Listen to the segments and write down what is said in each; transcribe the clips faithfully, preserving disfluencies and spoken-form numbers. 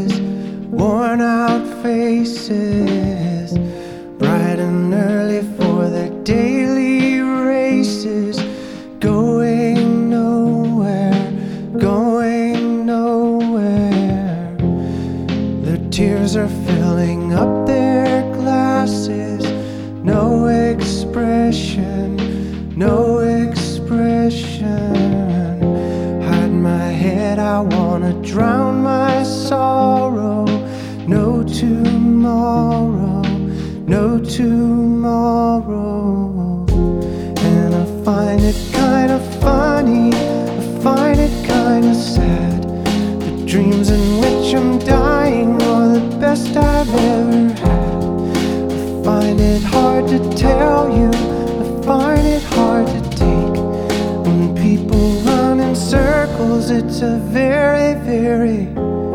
glasses, worn out faces, bright and early for their daily races, going nowhere, going nowhere. Their tears are filling up their glasses, no expression, no expression. Hide my head, I wanna drown my sorrow. No tomorrow, no tomorrow. And I find it kinda funny, I find it kinda sad. The dreams in which I'm dying are the best I've ever had. I find it hard to tell you, I find it hard to take. When people run in circles, it's a very, very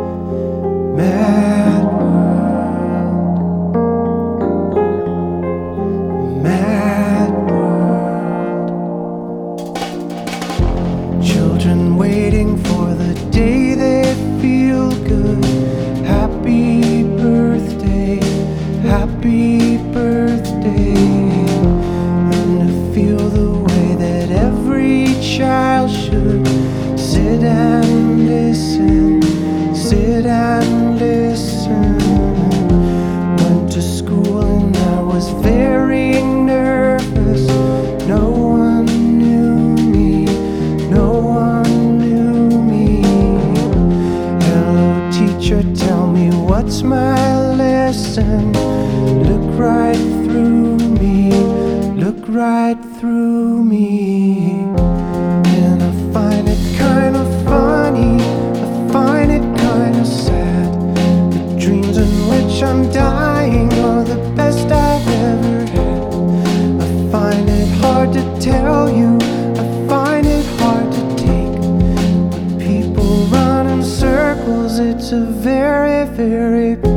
mad world. Mad world. Children waiting for the day they feel good. Happy birthday, happy birthday. And to feel the way that every child should. Sit and listen, sit and listen. Went to school and I was very nervous. No one knew me, no one knew me. Hello teacher, tell me what's my lesson. Look right through me, look right through me. And I find it kind of funny, I find it kind of sad. The dreams in which I'm dying are the best I've ever had. I find it hard to tell you, I find it hard to take. When people run in circles, it's a very, very